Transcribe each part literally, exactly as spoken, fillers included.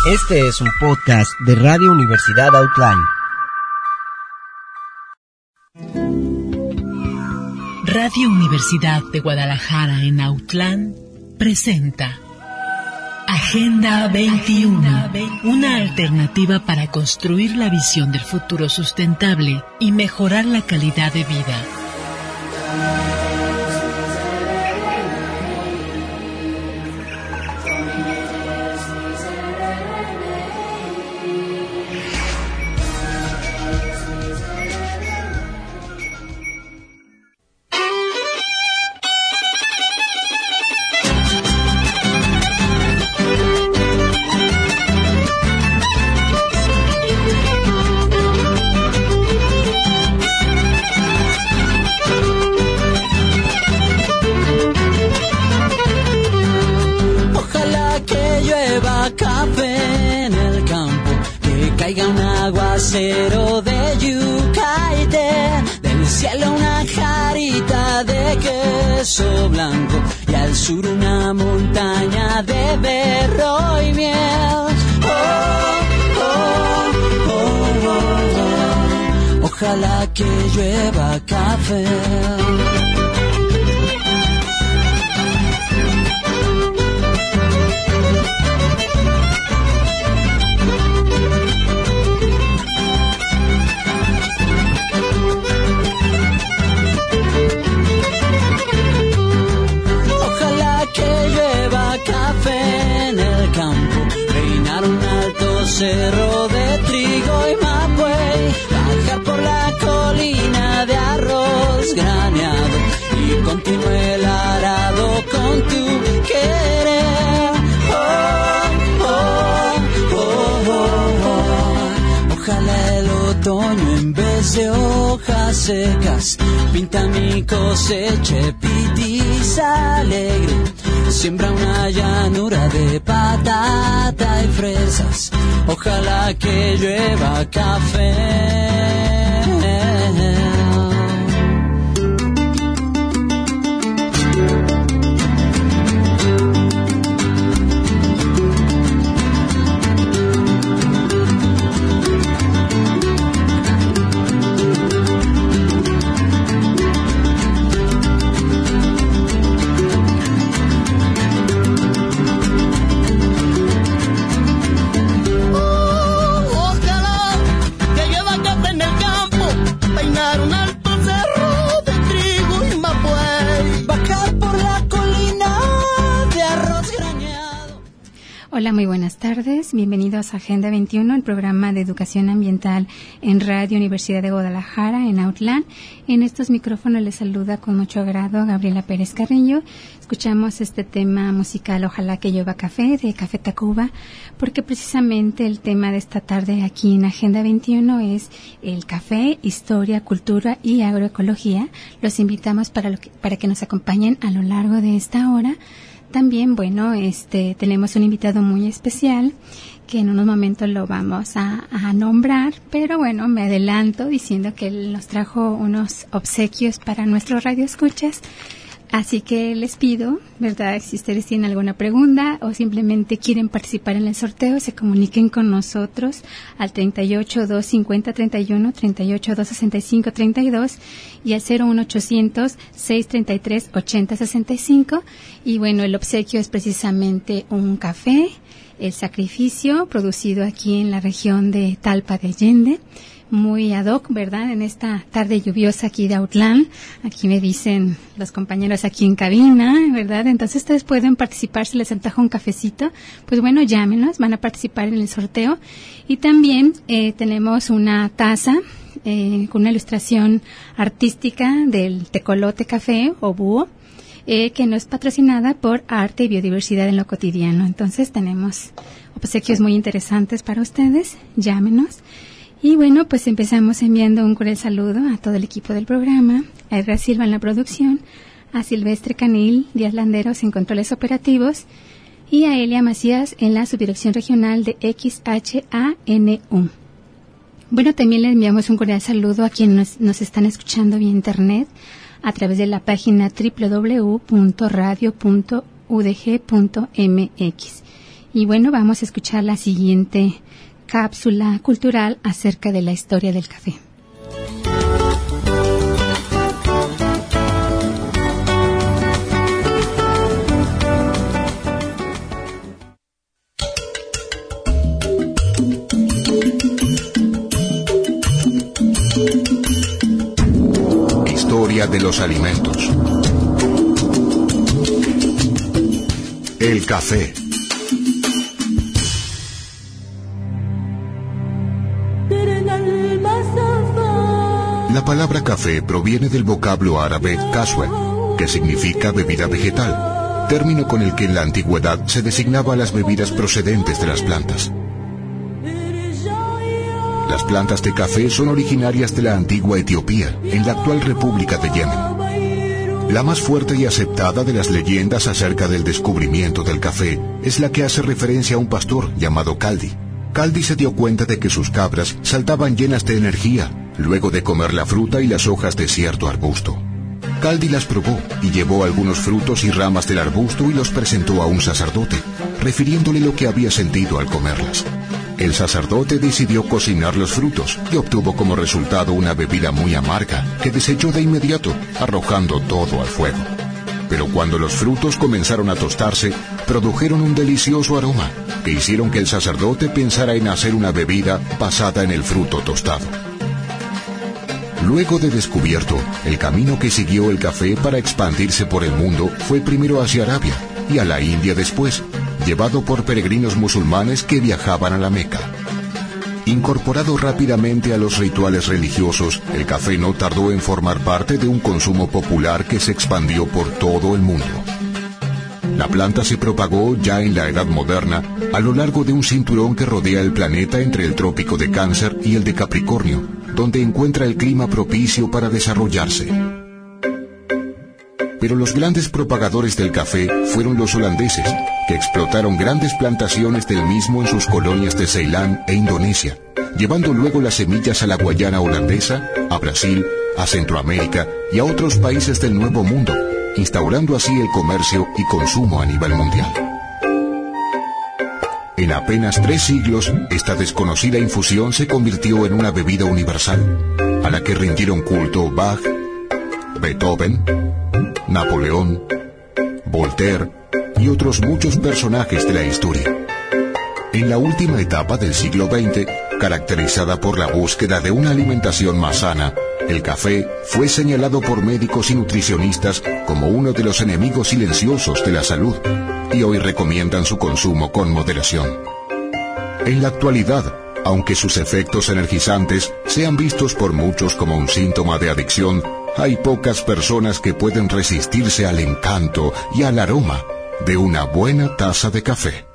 Este es un podcast de Radio Universidad Outline. Radio Universidad de Guadalajara en Outland presenta Agenda veintiuno, una alternativa para construir la visión del futuro sustentable y mejorar la calidad de vida. Cero de yuca y té, del cielo una jarita de queso blanco y al sur una montaña de berro y miel. Oh, oh, oh, oh, oh. Ojalá que llueva café. Cerro de trigo y mapuey, bajar por la colina de arroz graneado y continúe el arado con tu querer. Oh, oh, oh, oh, oh. Ojalá el otoño en vez de hojas secas pinta mi cosecha pitiza alegre. Siembra una llanura de patata y fresas. Ojalá que llueva café. Hola, muy buenas tardes. Bienvenidos a Agenda veintiuno, el programa de educación ambiental en Radio Universidad de Guadalajara, en Outland. En estos micrófonos les saluda con mucho agrado Gabriela Pérez Carrillo. Escuchamos este tema musical, Ojalá que llueva café, de Café Tacuba, porque precisamente el tema de esta tarde aquí en Agenda veintiuno es el café, historia, cultura y agroecología. Los invitamos para, lo que, para que nos acompañen a lo largo de esta hora. También, bueno, este tenemos un invitado muy especial que en unos momentos lo vamos a, a nombrar, pero bueno, me adelanto diciendo que él nos trajo unos obsequios para nuestros radioescuchas. Así que les pido, ¿verdad?, si ustedes tienen alguna pregunta o simplemente quieren participar en el sorteo, se comuniquen con nosotros al treinta y ocho, dos cincuenta, treinta y uno, treinta y ocho, dos sesenta y cinco, treinta y dos y al cero uno ochocientos, seiscientos treinta y tres, ochenta sesenta y cinco. Y bueno, el obsequio es precisamente un café, el sacrificio, producido aquí en la región de Talpa de Allende. Muy ad hoc, ¿verdad?, en esta tarde lluviosa aquí de Outland. Aquí me dicen los compañeros aquí en cabina, ¿verdad? Entonces ustedes pueden participar, si les antoja un cafecito, pues bueno, llámenos, van a participar en el sorteo. Y también eh, tenemos una taza eh, con una ilustración artística del tecolote café o búho, eh, que no es patrocinada por Arte y Biodiversidad en lo Cotidiano. Entonces tenemos obsequios muy interesantes para ustedes, llámenos. Y bueno, pues empezamos enviando un cordial saludo a todo el equipo del programa, a Edgar Silva en la producción, a Silvestre Canil Díaz Landeros en controles operativos y a Elia Macías en la subdirección regional de X H A N U. Bueno, también le enviamos un cordial saludo a quienes nos, nos están escuchando vía internet a través de la página doble u doble u doble u punto radio punto u d g punto m x. Y bueno, vamos a escuchar la siguiente cápsula cultural acerca de la historia del café. Historia de los alimentos. El café. La palabra café proviene del vocablo árabe kaswa, que significa bebida vegetal, término con el que en la antigüedad se designaba a las bebidas procedentes de las plantas. Las plantas de café son originarias de la antigua Etiopía, en la actual República de Yemen. La más fuerte y aceptada de las leyendas acerca del descubrimiento del café es la que hace referencia a un pastor llamado Kaldi. Kaldi se dio cuenta de que sus cabras saltaban llenas de energía luego de comer la fruta y las hojas de cierto arbusto. Kaldi las probó y llevó algunos frutos y ramas del arbusto y los presentó a un sacerdote, refiriéndole lo que había sentido al comerlas. El sacerdote decidió cocinar los frutos y obtuvo como resultado una bebida muy amarga que desechó de inmediato, arrojando todo al fuego. Pero cuando los frutos comenzaron a tostarse, produjeron un delicioso aroma que hicieron que el sacerdote pensara en hacer una bebida basada en el fruto tostado. Luego de descubierto, el camino que siguió el café para expandirse por el mundo fue primero hacia Arabia y a la India después, llevado por peregrinos musulmanes que viajaban a la Meca. Incorporado rápidamente a los rituales religiosos, el café no tardó en formar parte de un consumo popular que se expandió por todo el mundo. La planta se propagó ya en la Edad Moderna a lo largo de un cinturón que rodea el planeta entre el trópico de Cáncer y el de Capricornio, donde encuentra el clima propicio para desarrollarse. Pero los grandes propagadores del café fueron los holandeses, que explotaron grandes plantaciones del mismo en sus colonias de Ceilán e Indonesia, llevando luego las semillas a la Guayana holandesa, a Brasil, a Centroamérica y a otros países del Nuevo Mundo, instaurando así el comercio y consumo a nivel mundial. En apenas tres siglos, esta desconocida infusión se convirtió en una bebida universal, a la que rindieron culto Bach, Beethoven, Napoleón, Voltaire y otros muchos personajes de la historia. En la última etapa del siglo veinte, caracterizada por la búsqueda de una alimentación más sana, el café fue señalado por médicos y nutricionistas como uno de los enemigos silenciosos de la salud, y hoy recomiendan su consumo con moderación. En la actualidad, aunque sus efectos energizantes sean vistos por muchos como un síntoma de adicción, hay pocas personas que pueden resistirse al encanto y al aroma de una buena taza de café.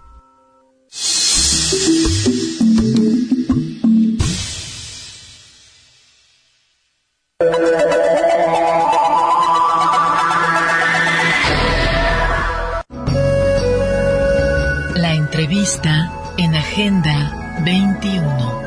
La entrevista en Agenda veintiuno.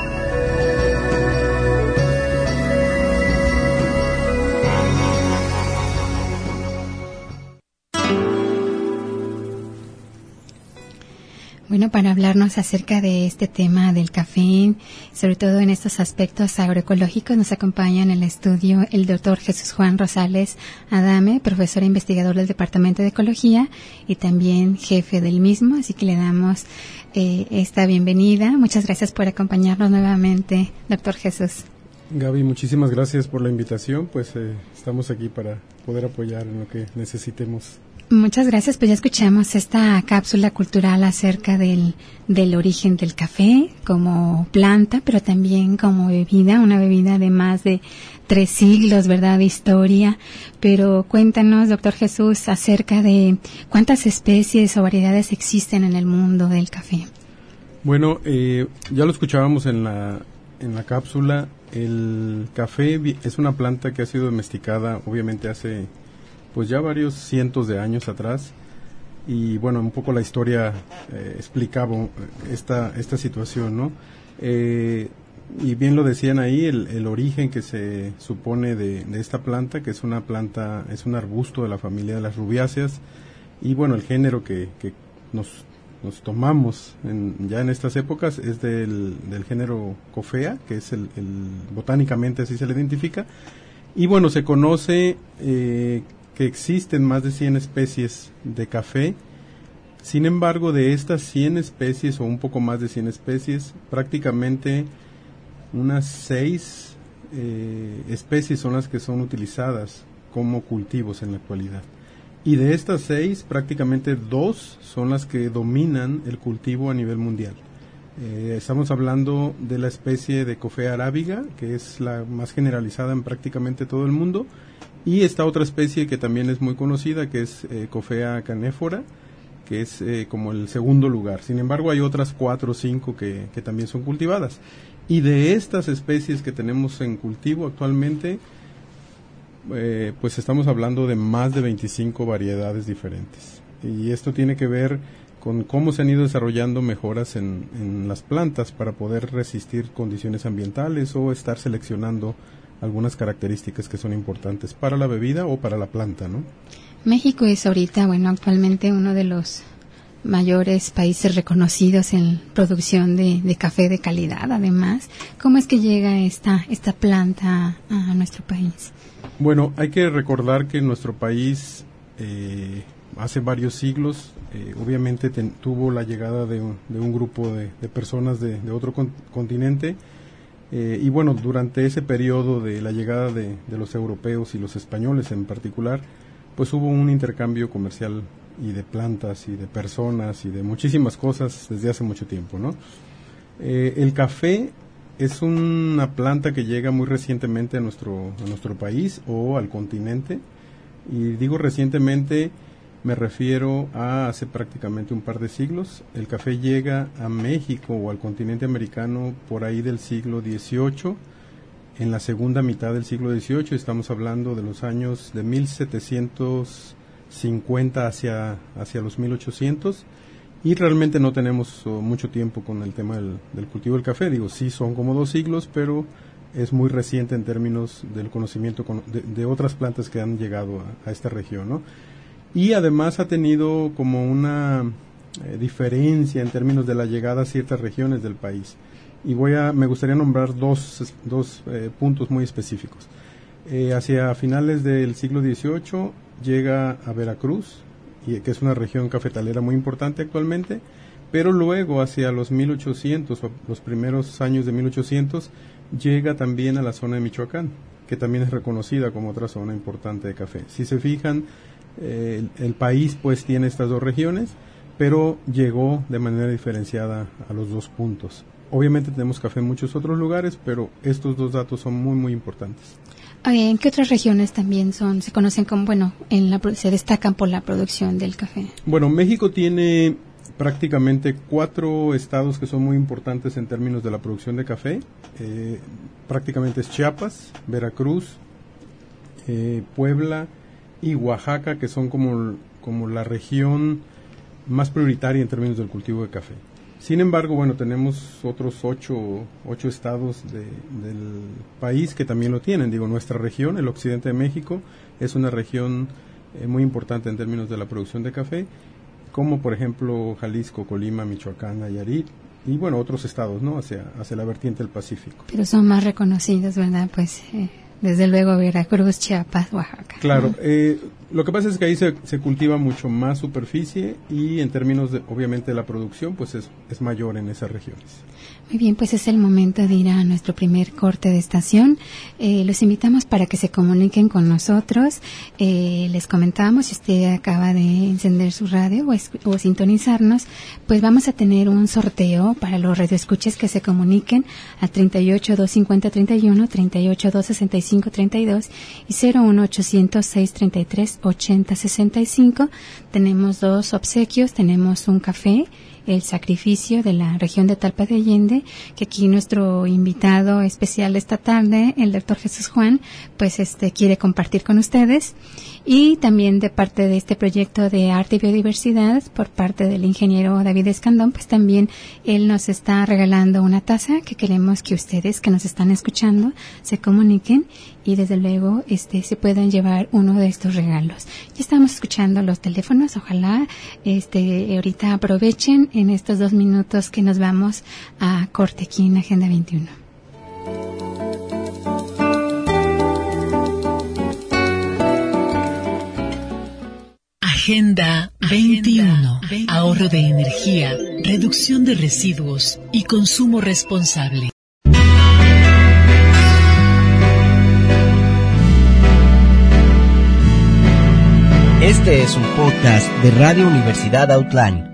Bueno, para hablarnos acerca de este tema del café, sobre todo en estos aspectos agroecológicos, nos acompaña en el estudio el doctor Jesús Juan Rosales Adame, profesor e investigador del Departamento de Ecología y también jefe del mismo, así que le damos eh, esta bienvenida. Muchas gracias por acompañarnos nuevamente, doctor Jesús. Gaby, muchísimas gracias por la invitación, pues eh, estamos aquí para poder apoyar en lo que necesitemos. Muchas gracias, pues ya escuchamos esta cápsula cultural acerca del, del origen del café como planta, pero también como bebida, una bebida de más de tres siglos, ¿verdad?, de historia. Pero cuéntanos, doctor Jesús, acerca de cuántas especies o variedades existen en el mundo del café. Bueno, eh, ya lo escuchábamos en la, en la cápsula, el café es una planta que ha sido domesticada, obviamente hace pues ya varios cientos de años atrás, y bueno, un poco la historia eh, explicaba esta esta situación, ¿no? Eh, y bien lo decían ahí, el, el origen que se supone de, de esta planta, que es una planta, es un arbusto de la familia de las rubiáceas, y bueno, el género que, que nos nos tomamos en, ya en estas épocas es del, del género Coffea, que es el, el botánicamente así se le identifica. Y bueno, se conoce eh, que existen más de cien especies de café. Sin embargo, de estas cien especies o un poco más de cien especies, prácticamente unas seis eh, especies son las que son utilizadas como cultivos en la actualidad. Y de estas seis, prácticamente dos son las que dominan el cultivo a nivel mundial. Eh, estamos hablando de la especie de Coffea arábiga, que es la más generalizada en prácticamente todo el mundo, y esta otra especie que también es muy conocida, que es eh, Coffea canephora, que es eh, como el segundo lugar. Sin embargo, hay otras cuatro o cinco que, que también son cultivadas. Y de estas especies que tenemos en cultivo actualmente, eh, pues estamos hablando de más de veinticinco variedades diferentes. Y esto tiene que ver con cómo se han ido desarrollando mejoras en, en las plantas para poder resistir condiciones ambientales o estar seleccionando algunas características que son importantes para la bebida o para la planta, ¿no? México es ahorita, bueno, actualmente uno de los mayores países reconocidos en producción de, de café de calidad, además. ¿Cómo es que llega esta, esta planta a, a nuestro país? Bueno, hay que recordar que nuestro país eh, hace varios siglos, eh, obviamente ten, tuvo la llegada de un, de un grupo de, de personas de, de otro con, continente, eh, y bueno, durante ese periodo de la llegada de, de los europeos y los españoles en particular, pues hubo un intercambio comercial y de plantas y de personas y de muchísimas cosas desde hace mucho tiempo, ¿no? Eh, el café es una planta que llega muy recientemente a nuestro, a nuestro país o al continente, y digo recientemente, me refiero a hace prácticamente un par de siglos. El café llega a México o al continente americano por ahí del siglo dieciocho, en la segunda mitad del siglo dieciocho, estamos hablando de los años de mil setecientos cincuenta hacia, hacia los mil ochocientos, y realmente no tenemos oh, mucho tiempo con el tema del, del cultivo del café. Digo, sí son como dos siglos, pero es muy reciente en términos del conocimiento con, de, de otras plantas que han llegado a, a esta región, ¿no? Y además ha tenido como una eh, diferencia en términos de la llegada a ciertas regiones del país. Y voy a, me gustaría nombrar dos, dos eh, puntos muy específicos. Eh, hacia finales del siglo dieciocho llega a Veracruz, y, que es una región cafetalera muy importante actualmente, pero luego hacia los mil ochocientos, los primeros años de mil ochocientos, llega también a la zona de Michoacán, que también es reconocida como otra zona importante de café. Si se fijan, eh, el, el país pues tiene estas dos regiones, pero llegó de manera diferenciada a los dos puntos. Obviamente tenemos café en muchos otros lugares, pero estos dos datos son muy, muy importantes. ¿En qué otras regiones también son, se conocen como, bueno, en la, se destacan por la producción del café? Bueno, México tiene prácticamente cuatro estados que son muy importantes en términos de la producción de café. Eh, prácticamente es Chiapas, Veracruz, eh, Puebla y Oaxaca, que son como, como la región más prioritaria en términos del cultivo de café. Sin embargo, bueno, tenemos otros ocho, ocho estados de, del país que también lo tienen. Digo, nuestra región, el occidente de México, es una región eh, muy importante en términos de la producción de café, como por ejemplo Jalisco, Colima, Michoacán, Nayarit, y bueno, otros estados, ¿no? Hacia, hacia la vertiente del Pacífico. Pero son más reconocidos, ¿verdad? Pues, eh, desde luego, Veracruz, Chiapas, Oaxaca. Claro, eh, lo que pasa es que ahí se, se cultiva mucho más superficie, y en términos de, obviamente, de la producción, pues es, es mayor en esas regiones. Muy bien, pues es el momento de ir a nuestro primer corte de estación. Eh, los invitamos para que se comuniquen con nosotros. Eh, les comentamos, si usted acaba de encender su radio o, es, o sintonizarnos, pues vamos a tener un sorteo para los radioescuchas que se comuniquen a treinta y ocho, doscientos cincuenta, treinta y uno, treinta y ocho, doscientos sesenta y cinco, treinta y dos y cero uno, ochocientos, seiscientos treinta y tres, ochenta, sesenta y cinco. Tenemos dos obsequios, tenemos un café, El Sacrificio, de la región de Talpa de Allende, que aquí nuestro invitado especial esta tarde, el doctor Jesús Juan, pues este quiere compartir con ustedes. Y también de parte de este proyecto de arte y biodiversidad, por parte del ingeniero David Escandón, pues también él nos está regalando una taza que queremos que ustedes que nos están escuchando se comuniquen y desde luego este se puedan llevar uno de estos regalos. Ya estamos escuchando los teléfonos, ojalá este ahorita aprovechen en estos dos minutos que nos vamos a corte aquí en Agenda veintiuno. Agenda veintiuno. Ahorro de energía, reducción de residuos y consumo responsable. Este es un podcast de Radio Universidad Outline.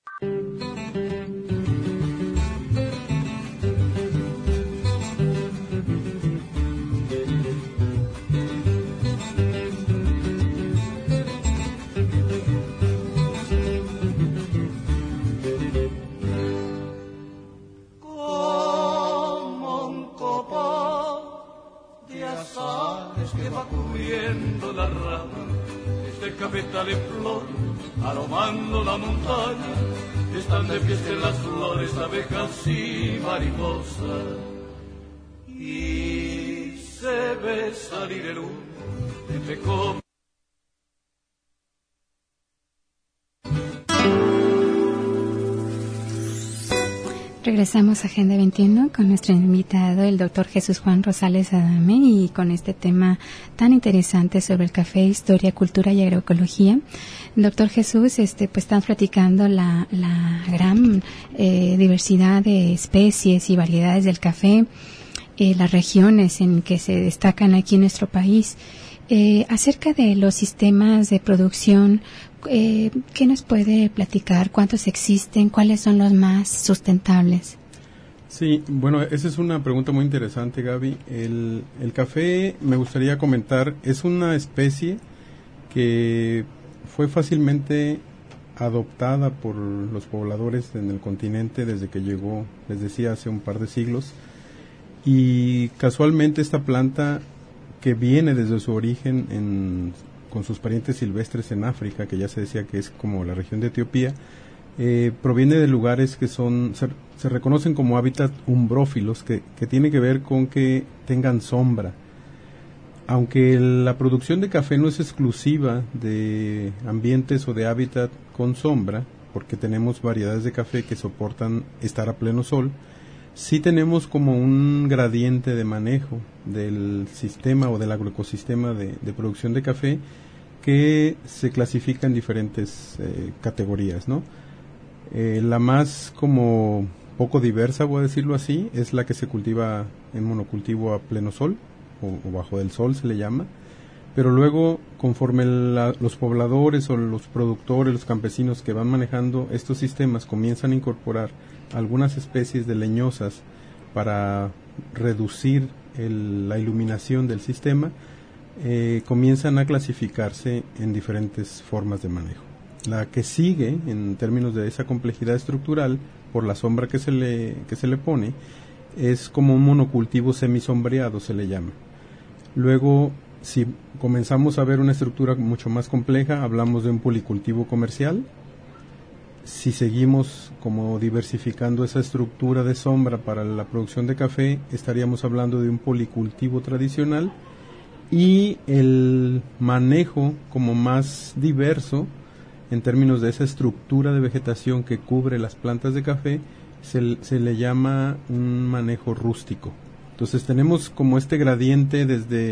Cafetal en flor, aromando la montaña, están de fiesta en las flores, abejas y mariposas, y se ve salir el humo entre copas. Regresamos a Agenda veintiuno con nuestro invitado, el doctor Jesús Juan Rosales Adame, y con este tema tan interesante sobre el café, historia, cultura y agroecología. Doctor Jesús, este, pues están platicando la, la gran eh, diversidad de especies y variedades del café, eh, las regiones en que se destacan aquí en nuestro país. Eh, acerca de los sistemas de producción, eh, ¿qué nos puede platicar? ¿Cuántos existen? ¿Cuáles son los más sustentables? Sí, bueno, esa es una pregunta muy interesante, Gaby. El, el café, me gustaría comentar, es una especie que fue fácilmente adoptada por los pobladores en el continente desde que llegó, les decía, hace un par de siglos. Y casualmente esta planta, que viene desde su origen en, con sus parientes silvestres en África, que ya se decía que es como la región de Etiopía, eh, proviene de lugares que son se, se reconocen como hábitat umbrófilos, que, que tiene que ver con que tengan sombra. Aunque la producción de café no es exclusiva de ambientes o de hábitat con sombra, porque tenemos variedades de café que soportan estar a pleno sol, sí tenemos como un gradiente de manejo del sistema o del agroecosistema de, de producción de café que se clasifica en diferentes eh, categorías, ¿no? Eh, la más como poco diversa, voy a decirlo así, es la que se cultiva en monocultivo a pleno sol o, o bajo del sol se le llama, pero luego conforme la, los pobladores o los productores, los campesinos que van manejando estos sistemas comienzan a incorporar algunas especies de leñosas para reducir el, la iluminación del sistema, eh, comienzan a clasificarse en diferentes formas de manejo. La que sigue en términos de esa complejidad estructural por la sombra que se le, que se le pone es como un monocultivo semisombreado, se le llama. Luego, si comenzamos a ver una estructura mucho más compleja, hablamos de un policultivo comercial. Si seguimos como diversificando esa estructura de sombra para la producción de café, estaríamos hablando de un policultivo tradicional, y el manejo como más diverso en términos de esa estructura de vegetación que cubre las plantas de café se, se le llama un manejo rústico. Entonces tenemos como este gradiente desde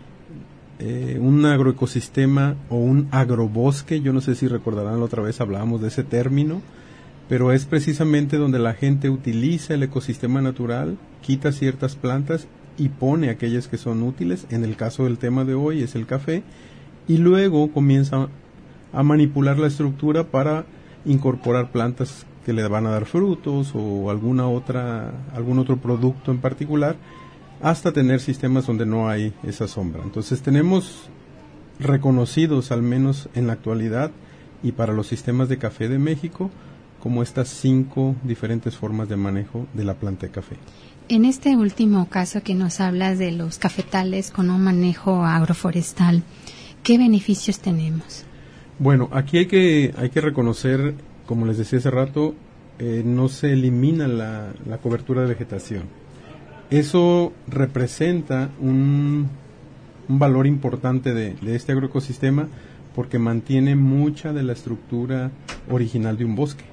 Eh, un agroecosistema o un agrobosque. Yo no sé si recordarán, la otra vez hablábamos de ese término, pero es precisamente donde la gente utiliza el ecosistema natural, quita ciertas plantas y pone aquellas que son útiles. En el caso del tema de hoy es el café, y luego comienza a manipular la estructura para incorporar plantas que le van a dar frutos o alguna otra algún otro producto en particular, hasta tener sistemas donde no hay esa sombra. Entonces tenemos reconocidos, al menos en la actualidad, y para los sistemas de café de México, como estas cinco diferentes formas de manejo de la planta de café. En este último caso que nos hablas de los cafetales con un manejo agroforestal, ¿qué beneficios tenemos? Bueno, aquí hay que, hay que reconocer, como les decía hace rato, eh, no se elimina la, la cobertura de vegetación. eso representa un, un valor importante de, de este agroecosistema porque mantiene mucha de la estructura original de un bosque.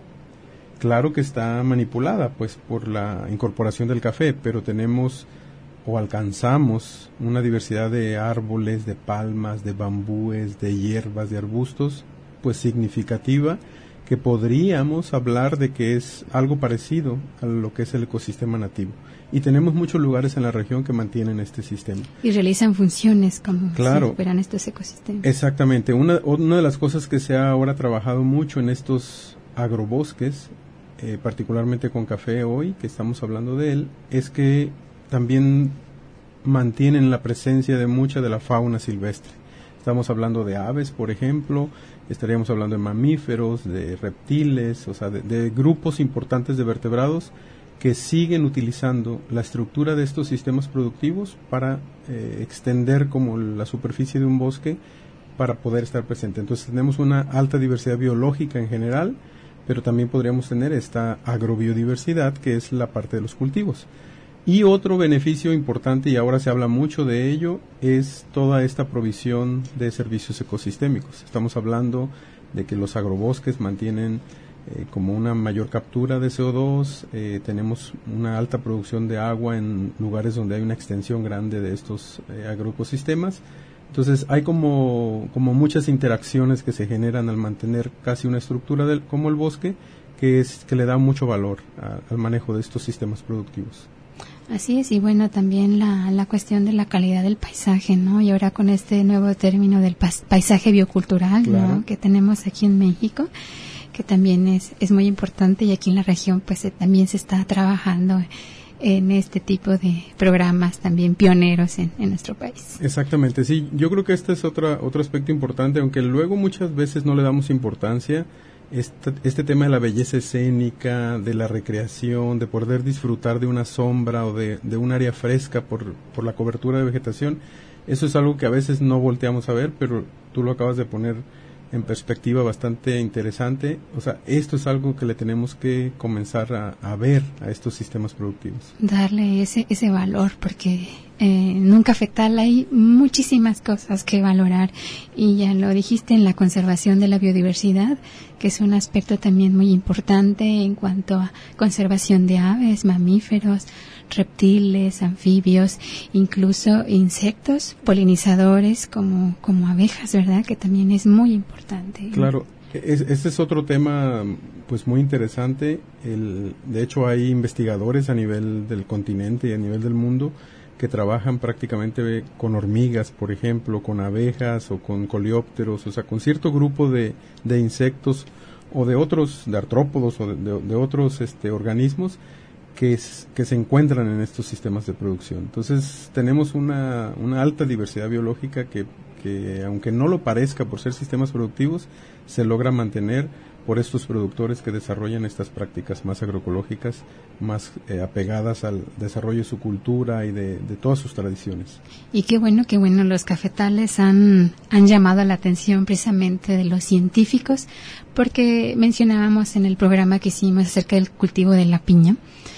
Claro que está manipulada pues por la incorporación del café, pero tenemos o alcanzamos una diversidad de árboles, de palmas, de bambúes, de hierbas, de arbustos, pues significativa, que podríamos hablar de que es algo parecido a lo que es el ecosistema nativo. Y tenemos muchos lugares en la región que mantienen este sistema. Y realizan funciones como claro, si fueran estos ecosistemas. Exactamente. Una, una de las cosas que se ha ahora trabajado mucho en estos agrobosques, eh, particularmente con café hoy, que estamos hablando de él, es que también mantienen la presencia de mucha de la fauna silvestre. Estamos hablando de aves, por ejemplo, estaríamos hablando de mamíferos, de reptiles, o sea, de, de grupos importantes de vertebrados que siguen utilizando la estructura de estos sistemas productivos para eh, extender como la superficie de un bosque para poder estar presente. Entonces tenemos una alta diversidad biológica en general, pero también podríamos tener esta agrobiodiversidad que es la parte de los cultivos. Y otro beneficio importante, y ahora se habla mucho de ello, es toda esta provisión de servicios ecosistémicos. Estamos hablando de que los agrobosques mantienen eh, como una mayor captura de C O dos, eh, tenemos una alta producción de agua en lugares donde hay una extensión grande de estos eh, agroecosistemas. Entonces hay como, como muchas interacciones que se generan al mantener casi una estructura del, como el bosque, que, es, que le da mucho valor a, al manejo de estos sistemas productivos. Así es, y bueno, también la, la cuestión de la calidad del paisaje, ¿no? Y ahora con este nuevo término del pas, paisaje biocultural, claro, ¿no? Que tenemos aquí en México, que también es, es muy importante, y aquí en la región pues eh, también se está trabajando en este tipo de programas también pioneros en, en nuestro país. Exactamente, sí, yo creo que este es otra, otro aspecto importante, aunque luego muchas veces no le damos importancia. Este, este tema de la belleza escénica, de la recreación, de poder disfrutar de una sombra o de, de un área fresca por, por la cobertura de vegetación, eso es algo que a veces no volteamos a ver, pero tú lo acabas de poner en perspectiva bastante interesante. O sea, esto es algo que le tenemos que comenzar a, a ver a estos sistemas productivos. Darle ese, ese valor, porque eh, en un cafetal hay muchísimas cosas que valorar, y ya lo dijiste en la conservación de la biodiversidad, que es un aspecto también muy importante en cuanto a conservación de aves, mamíferos, reptiles, anfibios, incluso insectos, polinizadores como, como abejas, ¿verdad? Que también es muy importante. Claro, es, este es otro tema pues muy interesante. El, de hecho hay investigadores a nivel del continente y a nivel del mundo que trabajan prácticamente con hormigas, por ejemplo, con abejas o con coleópteros, o sea, con cierto grupo de, de insectos o de otros, de artrópodos o de, de, de otros este, organismos que, es, que se encuentran en estos sistemas de producción. Entonces, tenemos una, una alta diversidad biológica que, que, aunque no lo parezca por ser sistemas productivos, se logra mantener por estos productores que desarrollan estas prácticas más agroecológicas, más eh, apegadas al desarrollo de su cultura y de, de todas sus tradiciones. Y qué bueno, qué bueno, los cafetales han, han llamado la atención precisamente de los científicos, porque mencionábamos en el programa que hicimos acerca del cultivo de la piña,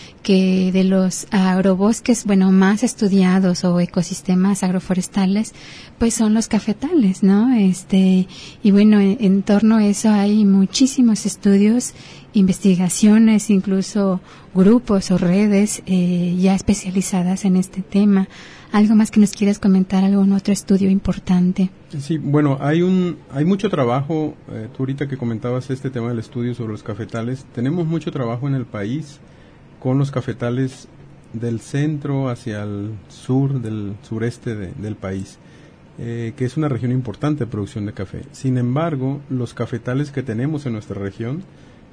que de los agrobosques, bueno, más estudiados o ecosistemas agroforestales, pues son los cafetales, ¿no? Este, y bueno, en, en torno a eso hay muchísimos estudios, investigaciones, incluso grupos o redes eh, ya especializadas en este tema. ¿Algo más que nos quieras comentar, algún otro estudio importante? Sí, bueno, hay un hay mucho trabajo, eh, tú ahorita que comentabas este tema del estudio sobre los cafetales, tenemos mucho trabajo en el país con los cafetales del centro hacia el sur, del sureste de, del país, eh, que es una región importante de producción de café. Sin embargo, los cafetales que tenemos en nuestra región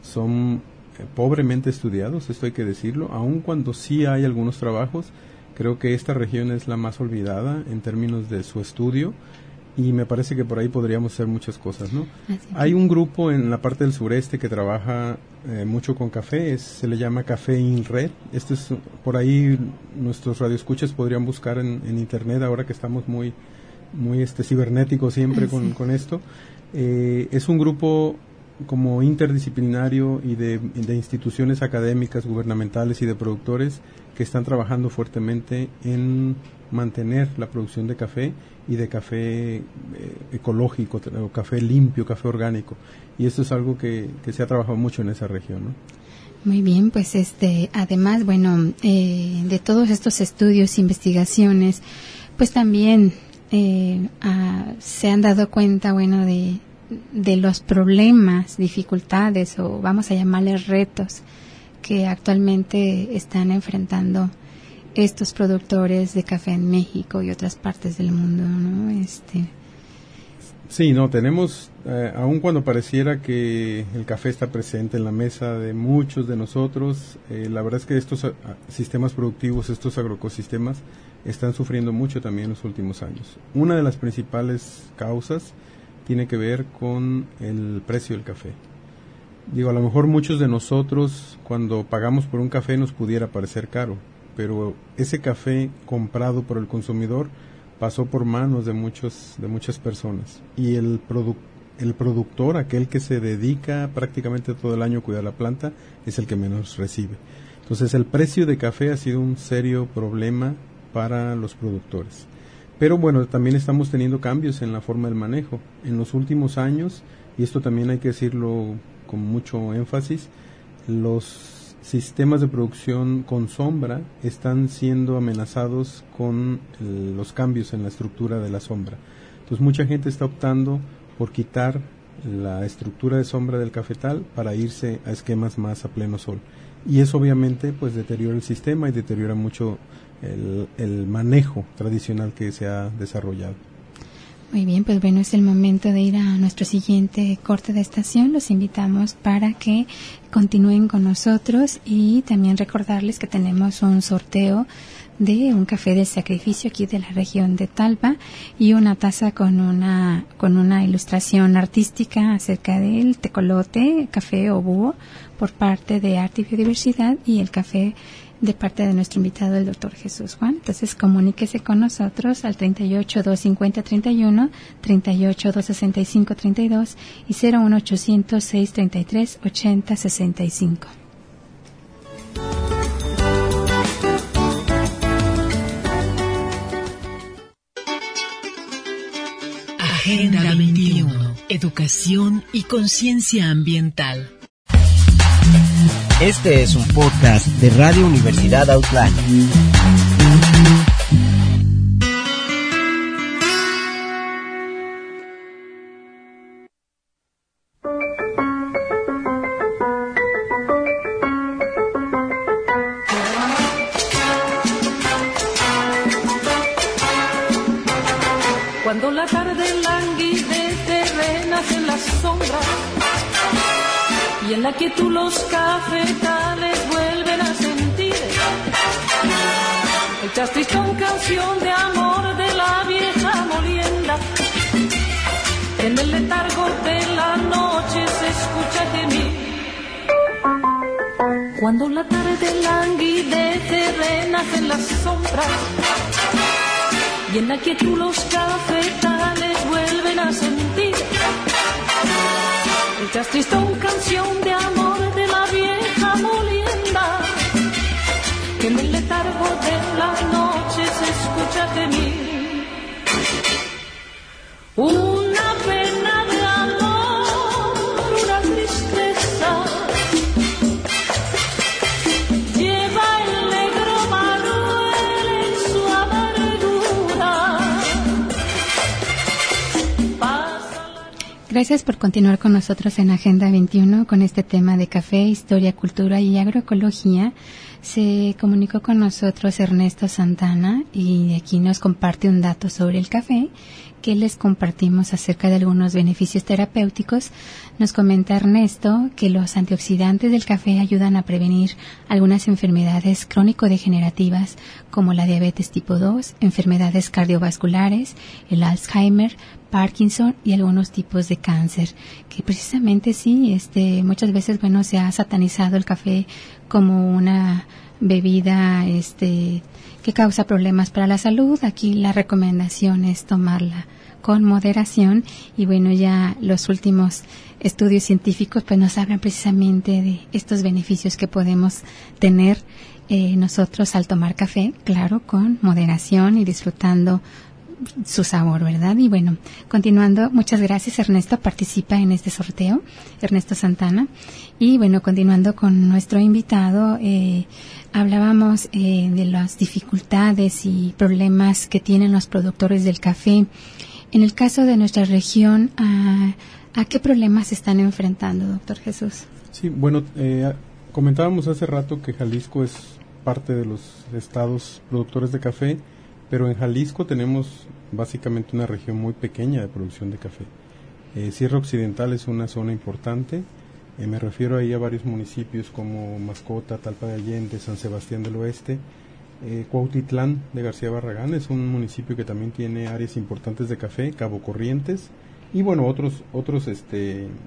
son eh, pobremente estudiados, esto hay que decirlo, aun cuando sí hay algunos trabajos. Creo que esta región es la más olvidada en términos de su estudio, y me parece que por ahí podríamos hacer muchas cosas, ¿no? Hay un grupo en la parte del sureste que trabaja eh, mucho con café, es, se le llama Café in Red. Este es, por ahí nuestros radioescuchas podrían buscar en, en internet, ahora que estamos muy muy este cibernéticos siempre con, con esto. Eh, es un grupo como interdisciplinario y de, de instituciones académicas, gubernamentales y de productores que están trabajando fuertemente en mantener la producción de café y de café eh, ecológico, o café limpio, café orgánico. Y esto es algo que, que se ha trabajado mucho en esa región, ¿no? Muy bien, pues este, además, bueno, eh, de todos estos estudios, investigaciones, pues también eh, ah, se han dado cuenta, bueno, de, de los problemas, dificultades o vamos a llamarles retos que actualmente están enfrentando estos productores de café en México y otras partes del mundo, ¿no? Este. Sí, no, tenemos, eh, aun cuando pareciera que el café está presente en la mesa de muchos de nosotros, eh, la verdad es que estos a, sistemas productivos, estos agroecosistemas, están sufriendo mucho también en los últimos años. Una de las principales causas tiene que ver con el precio del café. Digo, a lo mejor muchos de nosotros, cuando pagamos por un café, nos pudiera parecer caro, pero ese café comprado por el consumidor pasó por manos de muchos de muchas personas, y el produ- el productor, aquel que se dedica prácticamente todo el año a cuidar la planta, es el que menos recibe. Entonces el precio de café ha sido un serio problema para los productores. Pero bueno, también estamos teniendo cambios en la forma del manejo. En los últimos años, y esto también hay que decirlo con mucho énfasis, los sistemas de producción con sombra están siendo amenazados con el, los cambios en la estructura de la sombra. Entonces mucha gente está optando por quitar la estructura de sombra del cafetal para irse a esquemas más a pleno sol. Y eso obviamente pues deteriora el sistema y deteriora mucho el, el manejo tradicional que se ha desarrollado. Muy bien, pues bueno, es el momento de ir a nuestro siguiente corte de estación. Los invitamos para que continúen con nosotros y también recordarles que tenemos un sorteo de un café de sacrificio aquí de la región de Talpa y una taza con una con una ilustración artística acerca del tecolote, café o búho por parte de Arte y Biodiversidad, y el café de parte de nuestro invitado, el doctor Jesús Juan. Entonces, comuníquese con nosotros al treinta y ocho, doscientos cincuenta, treinta y uno, treinta y ocho, doscientos sesenta y cinco, treinta y dos y cero uno ochocientos, seiscientos treinta y tres, ochenta sesenta y cinco. Agenda veintiuno. Educación y conciencia ambiental. Este es un podcast de Radio Universidad Autlán. Cuando la tarde languidece, renace en las sombras, y en la quietud los cafetales vuelven a sentir el chastiscón, canción de amor de la vieja molienda. En el letargo de la noche se escucha gemir. Cuando la tarde languidece, renace en las sombras, y en la quietud los cafetales vuelven a sentir el chastristón, canción de amor de la vieja molienda. En el letargo de la noche se escucha gemir una pena de amor, una tristeza. Lleva el negro maruel en su amargura. Gracias por continuar con nosotros en Agenda veintiuno con este tema de café, historia, cultura y agroecología. Se comunicó con nosotros Ernesto Santana y aquí nos comparte un dato sobre el café que les compartimos acerca de algunos beneficios terapéuticos. Nos comenta Ernesto que los antioxidantes del café ayudan a prevenir algunas enfermedades crónico-degenerativas como la diabetes tipo dos, enfermedades cardiovasculares, el Alzheimer, Parkinson y algunos tipos de cáncer, que precisamente sí, este, muchas veces, bueno, se ha satanizado el café como una bebida, este, que causa problemas para la salud. Aquí la recomendación es tomarla con moderación. Y bueno, ya los últimos estudios científicos pues nos hablan precisamente de estos beneficios que podemos tener eh, nosotros al tomar café, claro, con moderación y disfrutando su sabor, ¿verdad? Y bueno, continuando, muchas gracias. Ernesto participa en este sorteo, Ernesto Santana. Y bueno, continuando con nuestro invitado, eh, hablábamos eh, de las dificultades y problemas que tienen los productores del café. En el caso de nuestra región, ¿a, a qué problemas se están enfrentando, doctor Jesús? Sí, bueno, eh, comentábamos hace rato que Jalisco es parte de los estados productores de café, pero en Jalisco tenemos básicamente una región muy pequeña de producción de café. Eh, Sierra Occidental es una zona importante, eh, me refiero ahí a varios municipios como Mascota, Talpa de Allende, San Sebastián del Oeste. eh, Cuautitlán de García Barragán es un municipio que también tiene áreas importantes de café, Cabo Corrientes, y bueno, otros, otros este, eh,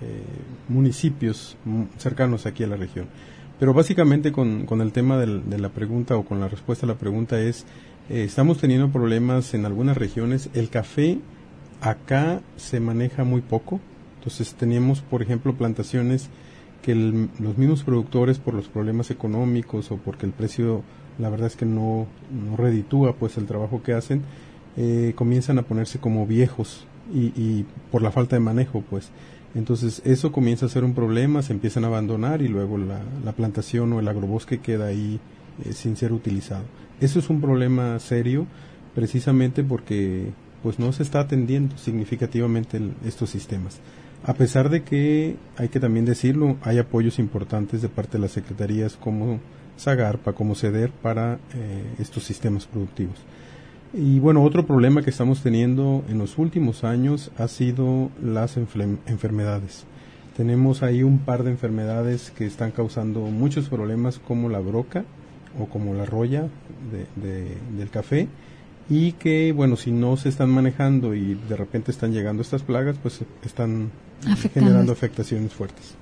municipios cercanos aquí a la región. Pero básicamente con, con el tema del, de la pregunta o con la respuesta a la pregunta es, Eh, estamos teniendo problemas en algunas regiones. El café acá se maneja muy poco. Entonces tenemos, por ejemplo, plantaciones que el, los mismos productores, por los problemas económicos o porque el precio, la verdad es que no, no reditúa pues el trabajo que hacen, eh, comienzan a ponerse como viejos y, y por la falta de manejo, pues. Entonces eso comienza a ser un problema, se empiezan a abandonar y luego la, la plantación o el agrobosque queda ahí eh, sin ser utilizado. Eso es un problema serio, precisamente porque pues no se está atendiendo significativamente el, estos sistemas. A pesar de que, hay que también decirlo, hay apoyos importantes de parte de las secretarías como Zagarpa, como CEDER para eh, estos sistemas productivos. Y bueno, otro problema que estamos teniendo en los últimos años ha sido las enfer- enfermedades. Tenemos ahí un par de enfermedades que están causando muchos problemas, como la broca o como la roya de, de, del café, y que bueno, si no se están manejando y de repente están llegando estas plagas, pues están Afectando. generando afectaciones fuertes.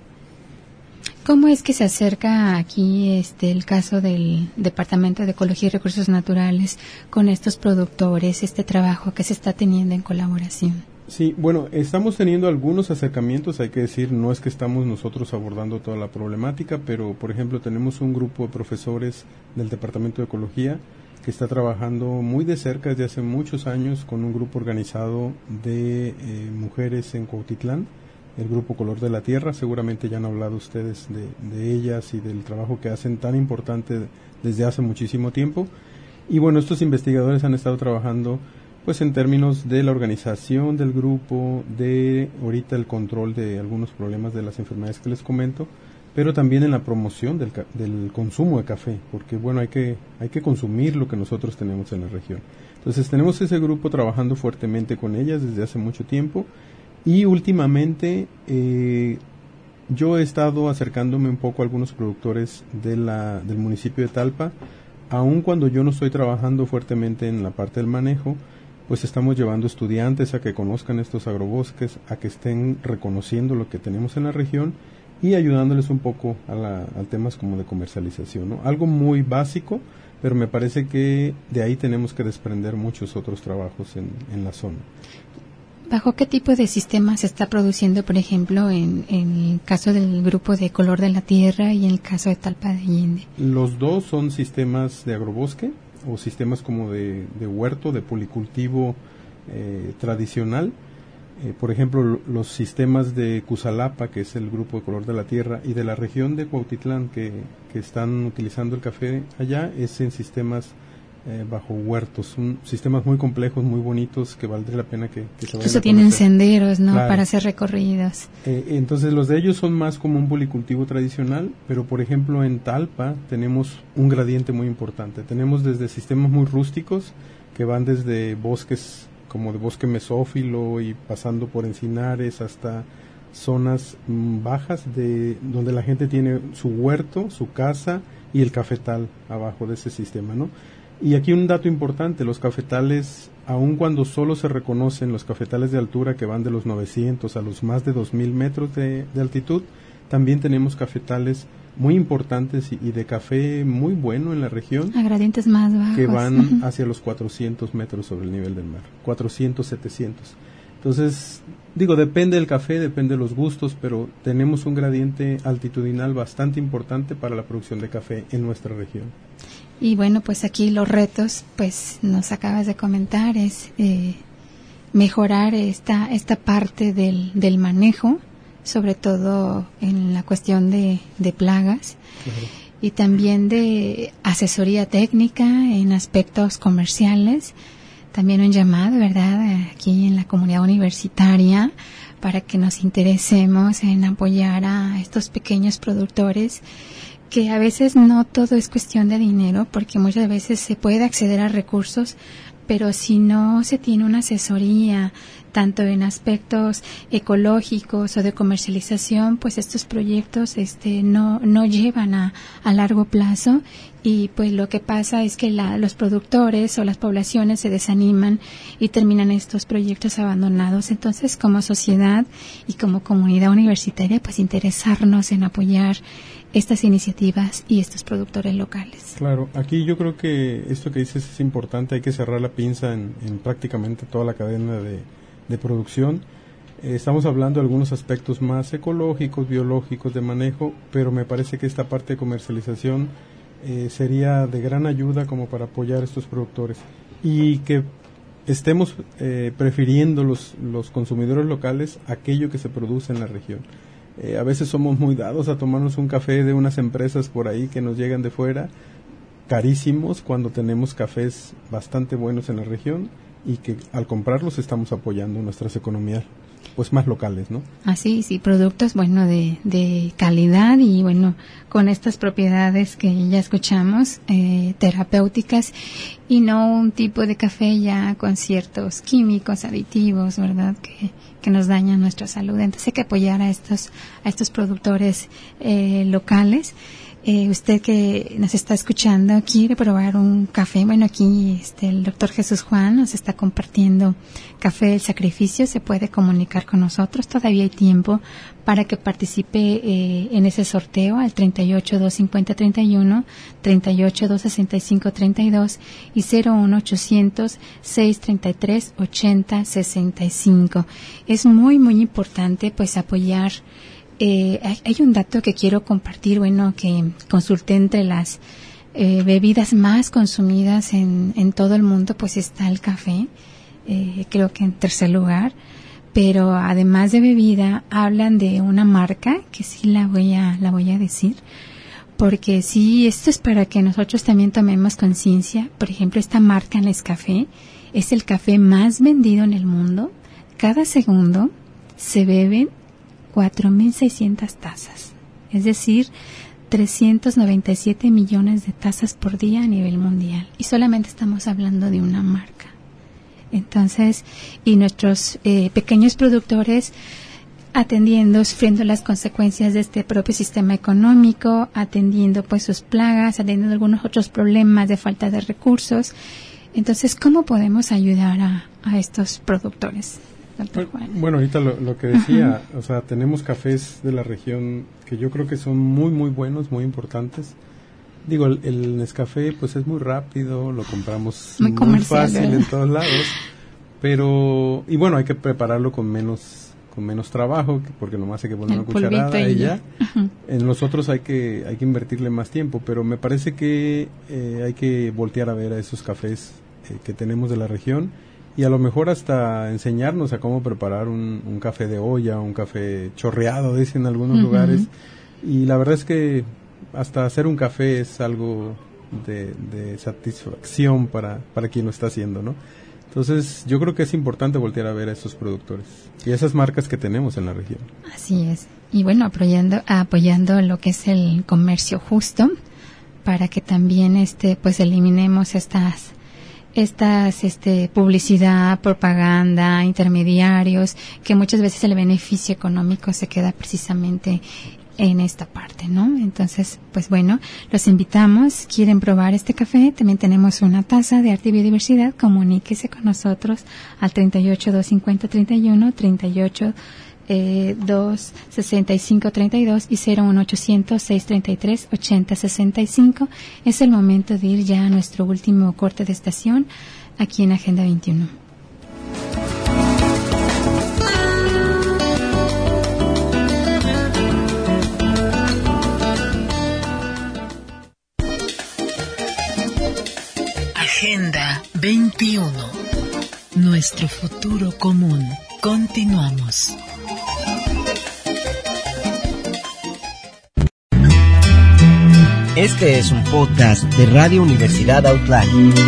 ¿Cómo es que se acerca aquí este el caso del Departamento de Ecología y Recursos Naturales con estos productores, este trabajo que se está teniendo en colaboración? Sí, bueno, estamos teniendo algunos acercamientos, hay que decir, no es que estamos nosotros abordando toda la problemática, pero por ejemplo tenemos un grupo de profesores del Departamento de Ecología que está trabajando muy de cerca desde hace muchos años con un grupo organizado de eh, mujeres en Cuautitlán, el grupo Color de la Tierra. Seguramente ya han hablado ustedes de, de ellas y del trabajo que hacen tan importante desde hace muchísimo tiempo. Y bueno, estos investigadores han estado trabajando pues en términos de la organización del grupo, de ahorita el control de algunos problemas de las enfermedades que les comento, pero también en la promoción del, del consumo de café, porque bueno, hay que hay que consumir lo que nosotros tenemos en la región. Entonces tenemos ese grupo trabajando fuertemente con ellas desde hace mucho tiempo, y últimamente eh, yo he estado acercándome un poco a algunos productores de la, del municipio de Talpa, aun cuando yo no estoy trabajando fuertemente en la parte del manejo, pues estamos llevando estudiantes a que conozcan estos agrobosques, a que estén reconociendo lo que tenemos en la región y ayudándoles un poco a, la, a temas como de comercialización, ¿no? Algo muy básico, pero me parece que de ahí tenemos que desprender muchos otros trabajos en, en la zona. ¿Bajo qué tipo de sistema se está produciendo, por ejemplo, en, en el caso del grupo de Color de la Tierra y en el caso de Talpa de Allende? Los dos son sistemas de agrobosque o sistemas como de, de huerto, de policultivo eh, tradicional. Eh, por ejemplo, los sistemas de Cusalapa, que es el grupo de Color de la Tierra, y de la región de Cuautitlán, que, que están utilizando el café allá, es en sistemas eh, bajo huertos. Son sistemas muy complejos, muy bonitos, que valdría la pena que, que se vayan. Eso tienen senderos, ¿no? Claro. Para hacer recorridos. Eh, entonces, los de ellos son más como un policultivo tradicional, pero por ejemplo en Talpa tenemos un gradiente muy importante. Tenemos desde sistemas muy rústicos, que van desde bosques como de bosque mesófilo y pasando por encinares hasta zonas mm, bajas de donde la gente tiene su huerto, su casa y el cafetal abajo de ese sistema, ¿no? Y aquí un dato importante: los cafetales, aun cuando solo se reconocen los cafetales de altura que van de los novecientos a los más de dos mil metros de, de altitud, También tenemos cafetales muy importantes y, y de café muy bueno en la región. A gradientes más bajos. Que van hacia los cuatrocientos metros sobre el nivel del mar, cuatrocientos, setecientos. Entonces, digo, depende del café, depende de los gustos, pero tenemos un gradiente altitudinal bastante importante para la producción de café en nuestra región. Y bueno, pues aquí los retos, pues nos acabas de comentar, es eh, mejorar esta esta parte del, del manejo, sobre todo en la cuestión de, de plagas, uh-huh. y también de asesoría técnica en aspectos comerciales. También un llamado, ¿verdad?, aquí en la comunidad universitaria para que nos interesemos en apoyar a estos pequeños productores, que a veces no todo es cuestión de dinero, porque muchas veces se puede acceder a recursos, pero si no se tiene una asesoría, tanto en aspectos ecológicos o de comercialización, pues estos proyectos este no no llevan a, a largo plazo, y pues lo que pasa es que la, los productores o las poblaciones se desaniman y terminan estos proyectos abandonados. Entonces, como sociedad y como comunidad universitaria, pues interesarnos en apoyar estas iniciativas y estos productores locales. Claro, aquí yo creo que esto que dices es importante, hay que cerrar la pinza en, en prácticamente toda la cadena de de producción. Eh, estamos hablando de algunos aspectos más ecológicos, biológicos, de manejo, pero me parece que esta parte de comercialización eh, sería de gran ayuda como para apoyar a estos productores, y que estemos eh, prefiriendo los, los consumidores locales aquello que se produce en la región. Eh, a veces somos muy dados a tomarnos un café de unas empresas por ahí que nos llegan de fuera, carísimos, cuando tenemos cafés bastante buenos en la región, y que al comprarlos estamos apoyando nuestras economías pues más locales, ¿no? Así, sí, productos, bueno, de, de calidad, y bueno, con estas propiedades que ya escuchamos, eh, terapéuticas, y no un tipo de café ya con ciertos químicos, aditivos, ¿verdad?, que, que nos dañan nuestra salud. Entonces hay que apoyar a estos, a estos productores eh, locales. Eh, usted que nos está escuchando quiere probar un café, bueno, aquí este, el doctor Jesús Juan nos está compartiendo Café del Sacrificio. Se puede comunicar con nosotros, todavía hay tiempo para que participe eh, en ese sorteo al treinta y ocho, doscientos cincuenta, treinta y uno, treinta y ocho, doscientos sesenta y cinco, treinta y dos y cero uno ochocientos, seiscientos treinta y tres, ochenta, sesenta y cinco. Es muy, muy importante pues apoyar. Eh, hay, hay un dato que quiero compartir, bueno, que consulté entre las eh, bebidas más consumidas en, en todo el mundo, pues está el café, eh, creo que en tercer lugar, pero además de bebida hablan de una marca que sí la voy a, la voy a decir, porque sí, esto es para que nosotros también tomemos conciencia. Por ejemplo, esta marca Nescafé es el café más vendido en el mundo. Cada segundo se beben cuatro mil seiscientas tazas, es decir, trescientos noventa y siete millones de tazas por día a nivel mundial, y solamente estamos hablando de una marca. Entonces, y nuestros eh, pequeños productores atendiendo, sufriendo las consecuencias de este propio sistema económico, atendiendo pues sus plagas, atendiendo algunos otros problemas de falta de recursos. Entonces, ¿cómo podemos ayudar a, a estos productores? Bueno, ahorita lo, lo que decía, uh-huh. o sea, tenemos cafés de la región que yo creo que son muy, muy buenos, muy importantes. Digo, el, el Nescafé, pues es muy rápido, lo compramos muy, muy fácil, ¿verdad?, en todos lados, pero, y bueno, hay que prepararlo con menos, con menos trabajo, porque nomás hay que poner el una cucharada y ya. Uh-huh. En los otros hay que, hay que invertirle más tiempo, pero me parece que eh, hay que voltear a ver a esos cafés eh, que tenemos de la región, y a lo mejor hasta enseñarnos a cómo preparar un, un café de olla, un café chorreado, dicen en algunos uh-huh. lugares. Y la verdad es que hasta hacer un café es algo de, de satisfacción para, para quien lo está haciendo, ¿no? Entonces, yo creo que es importante voltear a ver a estos productores y a esas marcas que tenemos en la región. Así es. Y bueno, apoyando, apoyando lo que es el comercio justo, para que también este pues eliminemos estas estas este publicidad, propaganda, intermediarios, que muchas veces el beneficio económico se queda precisamente en esta parte, ¿no? Entonces, pues bueno, los invitamos. ¿Quieren probar este café? También tenemos una taza de arte y biodiversidad. Comuníquese con nosotros al treinta y ocho, doscientos cincuenta, treinta y uno, treinta y ocho, eh, dos sesenta y cinco treinta y dos y cero uno ochocientos seiscientos treinta y tres ochenta sesenta y cinco. Es el momento de ir ya a nuestro último corte de estación aquí en Agenda veintiuno. Agenda veintiuno. Nuestro futuro común. Continuamos. Este es un podcast de Radio Universidad Autlán.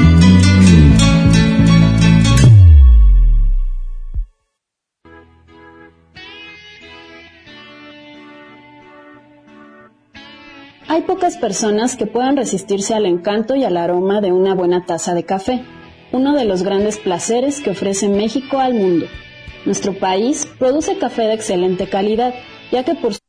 Hay pocas personas que puedan resistirse al encanto y al aroma de una buena taza de café, uno de los grandes placeres que ofrece México al mundo. Nuestro país produce café de excelente calidad, ya que por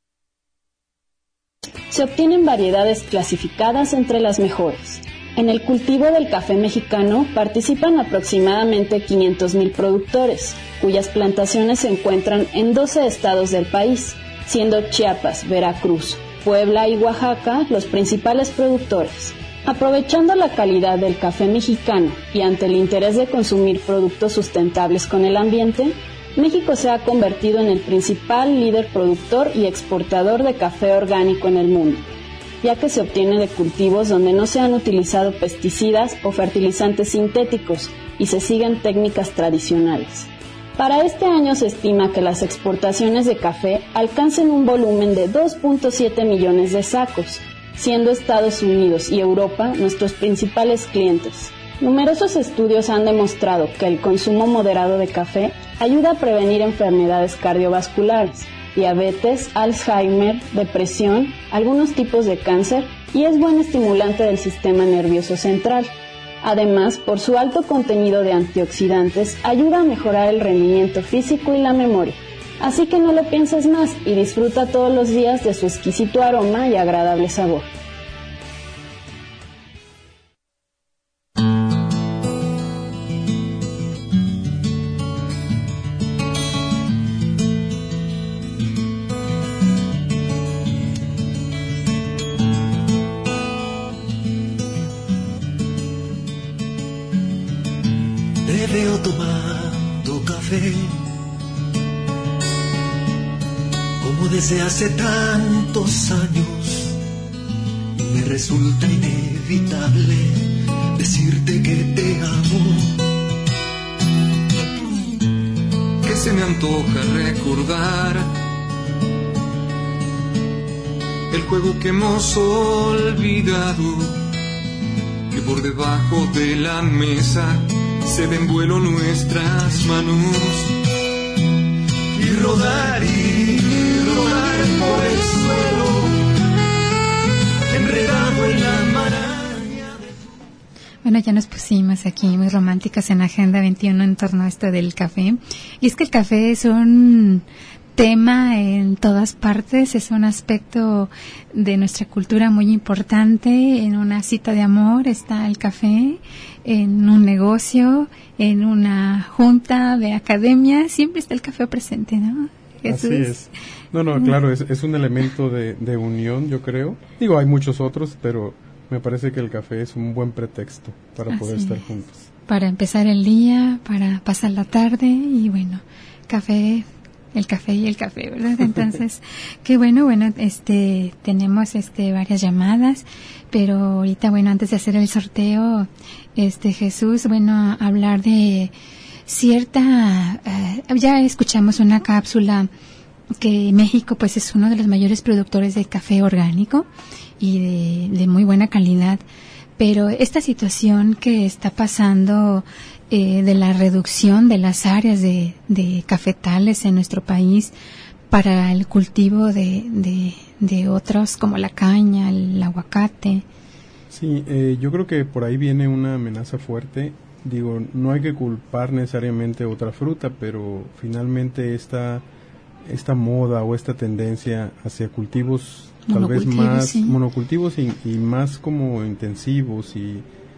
se obtienen variedades clasificadas entre las mejores. En el cultivo del café mexicano participan aproximadamente quinientos mil productores, cuyas plantaciones se encuentran en doce estados del país, siendo Chiapas, Veracruz, Puebla y Oaxaca los principales productores. Aprovechando la calidad del café mexicano y ante el interés de consumir productos sustentables con el ambiente, México se ha convertido en el principal líder productor y exportador de café orgánico en el mundo, ya que se obtiene de cultivos donde no se han utilizado pesticidas o fertilizantes sintéticos y se siguen técnicas tradicionales. Para este año se estima que las exportaciones de café alcancen un volumen de dos punto siete millones de sacos, siendo Estados Unidos y Europa nuestros principales clientes. Numerosos estudios han demostrado que el consumo moderado de café ayuda a prevenir enfermedades cardiovasculares, diabetes, Alzheimer, depresión, algunos tipos de cáncer y es buen estimulante del sistema nervioso central. Además, por su alto contenido de antioxidantes, ayuda a mejorar el rendimiento físico y la memoria. Así que no lo pienses más y disfruta todos los días de su exquisito aroma y agradable sabor. Te veo tomando café, como desde hace tantos años, y me resulta inevitable decirte que te amo. Que se me antoja recordar el juego que hemos olvidado, que por debajo de la mesa se den vuelo nuestras manos y rodar y rodar por el suelo, enredado en la maraña. Bueno, ya nos pusimos aquí muy románticas en Agenda veintiuno en torno a esto del café. Y es que el café es un tema en todas partes, es un aspecto de nuestra cultura muy importante. En una cita de amor está el café, en un negocio, en una junta de academia, siempre está el café presente, ¿no? Jesús. Así es. No, no, claro, es, es un elemento de, de unión, yo creo. Digo, hay muchos otros, pero me parece que el café es un buen pretexto para Así poder estar juntos. Para empezar el día, para pasar la tarde y bueno, café... el café y el café, ¿verdad? Entonces, qué bueno, bueno, este, tenemos este varias llamadas, pero ahorita, bueno, antes de hacer el sorteo, este, Jesús, bueno, hablar de cierta, uh, ya escuchamos una cápsula que México, pues, es uno de los mayores productores de café orgánico y de, de muy buena calidad, pero esta situación que está pasando Eh, de la reducción de las áreas de, de cafetales en nuestro país para el cultivo de, de, de otros como la caña, el aguacate. Sí, eh, yo creo que por ahí viene una amenaza fuerte. Digo, no hay que culpar necesariamente otra fruta, pero finalmente esta, esta moda o esta tendencia hacia cultivos tal vez más sí. monocultivos y, y más como intensivos y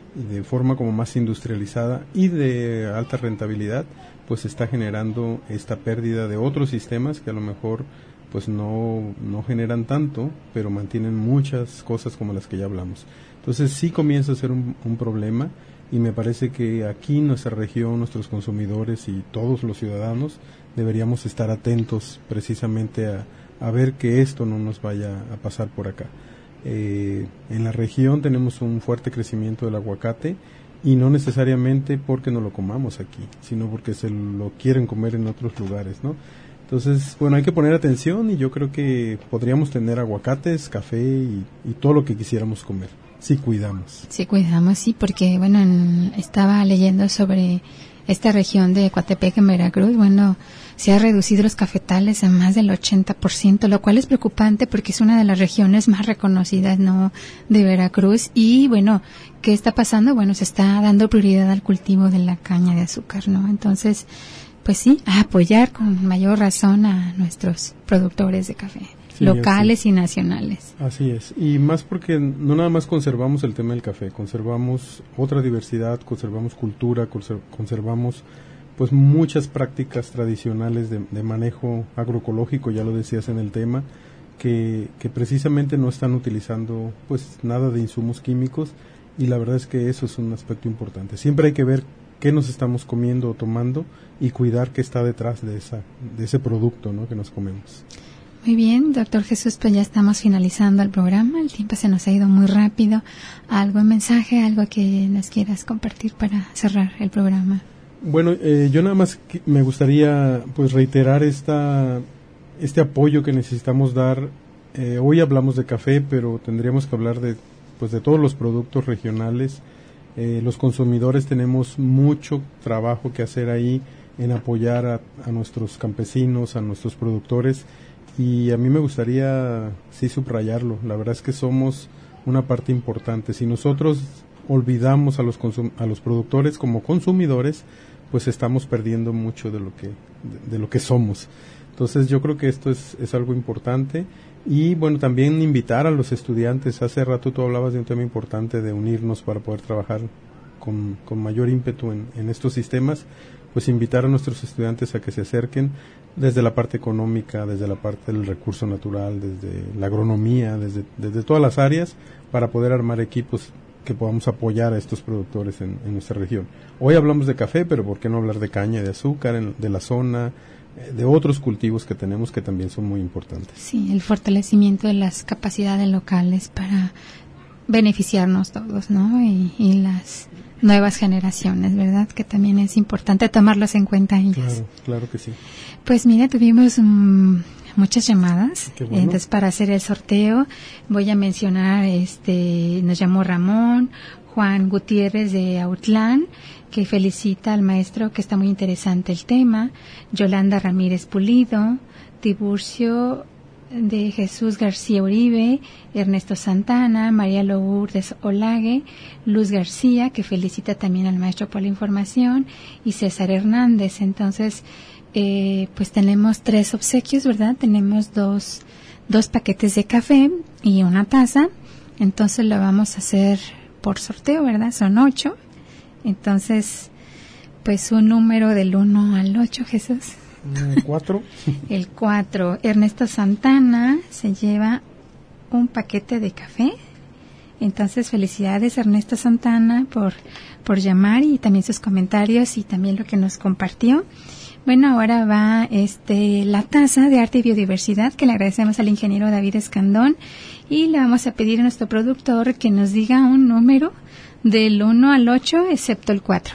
de forma como más industrializada y de alta rentabilidad, pues está generando esta pérdida de otros sistemas que a lo mejor pues no, no generan tanto, pero mantienen muchas cosas como las que ya hablamos. Entonces sí comienza a ser un, un problema, y me parece que aquí nuestra región, nuestros consumidores y todos los ciudadanos deberíamos estar atentos precisamente a, a ver que esto no nos vaya a pasar por acá. Eh, en la región tenemos un fuerte crecimiento del aguacate, y no necesariamente porque no lo comamos aquí, sino porque se lo quieren comer en otros lugares, ¿no? Entonces, bueno, hay que poner atención, y yo creo que podríamos tener aguacates, café y, y todo lo que quisiéramos comer, si cuidamos. Sí, cuidamos, sí, porque, bueno, en, estaba leyendo sobre esta región de Coatepec en Veracruz. Bueno, se ha reducido los cafetales a más del ochenta por ciento, lo cual es preocupante porque es una de las regiones más reconocidas, ¿no?, de Veracruz. Y, bueno, ¿qué está pasando? Bueno, se está dando prioridad al cultivo de la caña de azúcar, ¿no? Entonces, pues sí, a apoyar con mayor razón a nuestros productores de café, sí, locales y nacionales. Así es, y más porque no nada más conservamos el tema del café, conservamos otra diversidad, conservamos cultura, conservamos pues muchas prácticas tradicionales de, de manejo agroecológico, ya lo decías en el tema, que, que precisamente no están utilizando pues nada de insumos químicos, y la verdad es que eso es un aspecto importante. Siempre hay que ver qué nos estamos comiendo o tomando y cuidar qué está detrás de esa de ese producto, ¿no?, que nos comemos. Muy bien, doctor Jesús, pues ya estamos finalizando el programa. El tiempo se nos ha ido muy rápido. ¿Algún mensaje, algo que nos quieras compartir para cerrar el programa? Bueno, eh, yo nada más me gustaría pues reiterar esta este apoyo que necesitamos dar. Eh, hoy hablamos de café, pero tendríamos que hablar de pues de todos los productos regionales. Eh, los consumidores tenemos mucho trabajo que hacer ahí en apoyar a, a nuestros campesinos, a nuestros productores, y a mí me gustaría sí subrayarlo. La verdad es que somos una parte importante. Si nosotros olvidamos a los consum- a los productores como consumidores, pues estamos perdiendo mucho de lo que de, de lo que somos. Entonces yo creo que esto es, es algo importante. Y bueno, también invitar a los estudiantes. Hace rato tú hablabas de un tema importante, de unirnos para poder trabajar con, con mayor ímpetu en, en estos sistemas. Pues invitar a nuestros estudiantes a que se acerquen desde la parte económica, desde la parte del recurso natural, desde la agronomía, desde, desde todas las áreas, para poder armar equipos que podamos apoyar a estos productores en, en nuestra región. Hoy hablamos de café, pero ¿por qué no hablar de caña de azúcar, en, de la zona, de otros cultivos que tenemos que también son muy importantes? Sí, el fortalecimiento de las capacidades locales para beneficiarnos todos, ¿no? Y, y las nuevas generaciones, ¿verdad? Que también es importante tomarlos en cuenta ellas. Claro, claro que sí. Pues mira, tuvimos um, muchas llamadas. Qué bueno. Entonces, para hacer el sorteo voy a mencionar, este, nos llamó Ramón, Juan Gutiérrez de Autlán, que felicita al maestro, que está muy interesante el tema, Yolanda Ramírez Pulido, Tiburcio de Jesús García Uribe, Ernesto Santana, María Lourdes Olague, Luz García, que felicita también al maestro por la información, y César Hernández. Entonces, eh, pues tenemos tres obsequios, ¿verdad? Tenemos dos, dos paquetes de café y una taza. Entonces lo vamos a hacer por sorteo, ¿verdad? Son ocho. Entonces, pues un número del uno al ocho, Jesús. El cuatro. El cuatro. Ernesto Santana se lleva un paquete de café. Entonces, felicidades, Ernesto Santana, por, por llamar, y también sus comentarios y también lo que nos compartió. Bueno, ahora va este la taza de arte y biodiversidad, que le agradecemos al ingeniero David Escandón, y le vamos a pedir a nuestro productor que nos diga un número del uno al ocho, excepto el cuatro.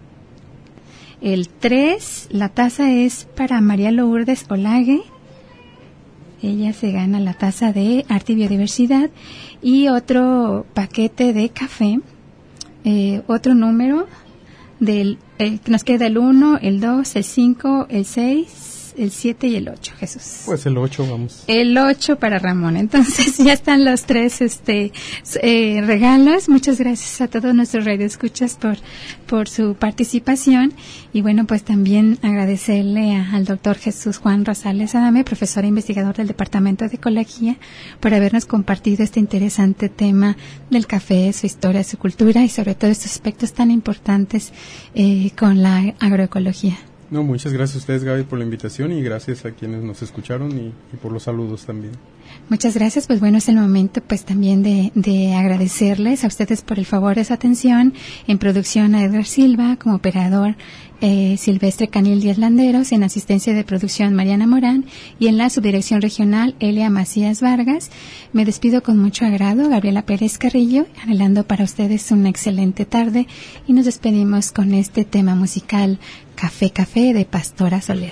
El tres, la taza es para María Lourdes Olague. Ella se gana la taza de arte y biodiversidad, y otro paquete de café, eh, otro número del, el, nos queda el uno, el dos, el cinco, el seis, el siete y el ocho, Jesús. Pues el ocho, vamos. El ocho para Ramón. Entonces ya están los tres este eh, regalos. Muchas gracias a todos nuestros radioescuchas por, por su participación. Y bueno, pues también agradecerle a, al doctor Jesús Juan Rosales Adame, profesor e investigador del Departamento de Ecología, por habernos compartido este interesante tema del café, su historia, su cultura y sobre todo estos aspectos tan importantes eh, con la agroecología. No, muchas gracias a ustedes, Gaby, por la invitación y gracias a quienes nos escucharon y, y por los saludos también. Muchas gracias. Pues bueno, es el momento pues también de, de agradecerles a ustedes por el favor de su atención. En producción a Edgar Silva, como operador eh, Silvestre Canil Díaz Landeros, en asistencia de producción Mariana Morán y en la subdirección regional Elia Macías Vargas. Me despido con mucho agrado, Gabriela Pérez Carrillo, anhelando para ustedes una excelente tarde y nos despedimos con este tema musical Café Café de Pastora Soler.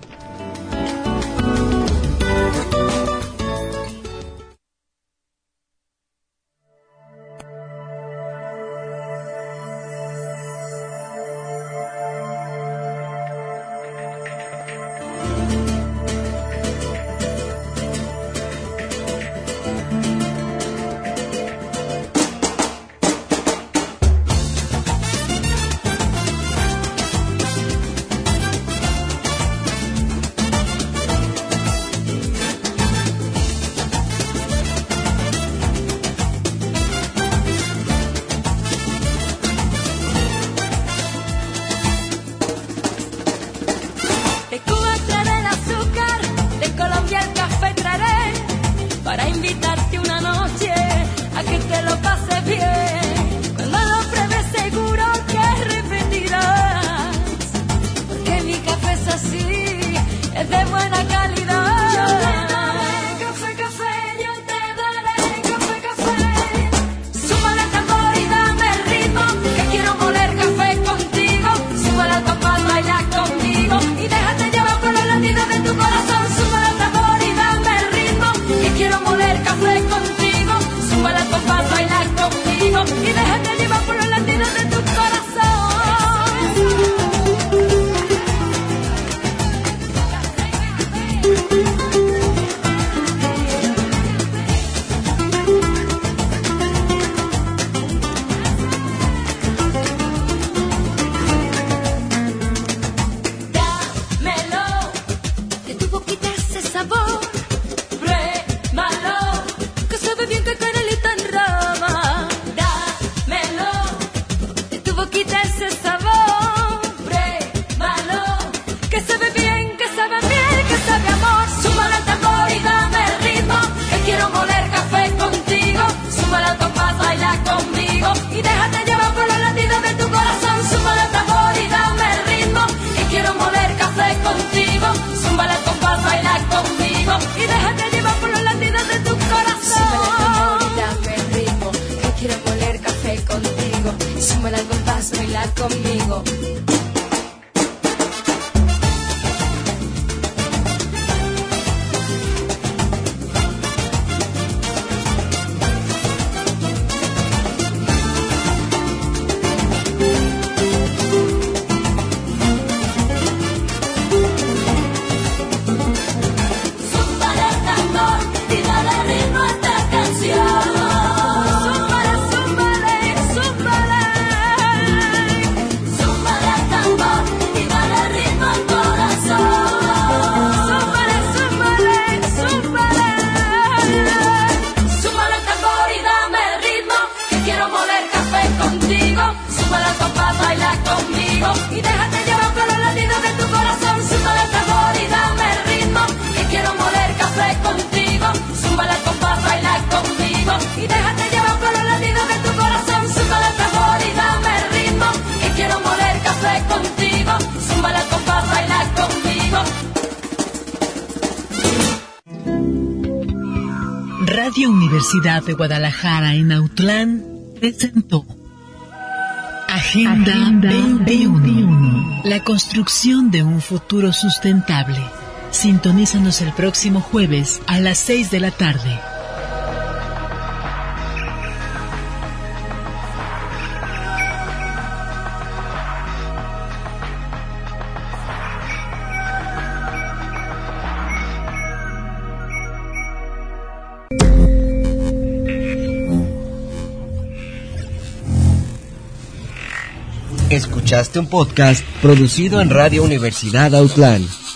Radio Universidad de Guadalajara en Autlán presentó Agenda, Agenda veintiuno, la construcción de un futuro sustentable. Sintonízanos el próximo jueves a las seis de la tarde. Escuchaste un podcast producido en Radio Universidad Autlán.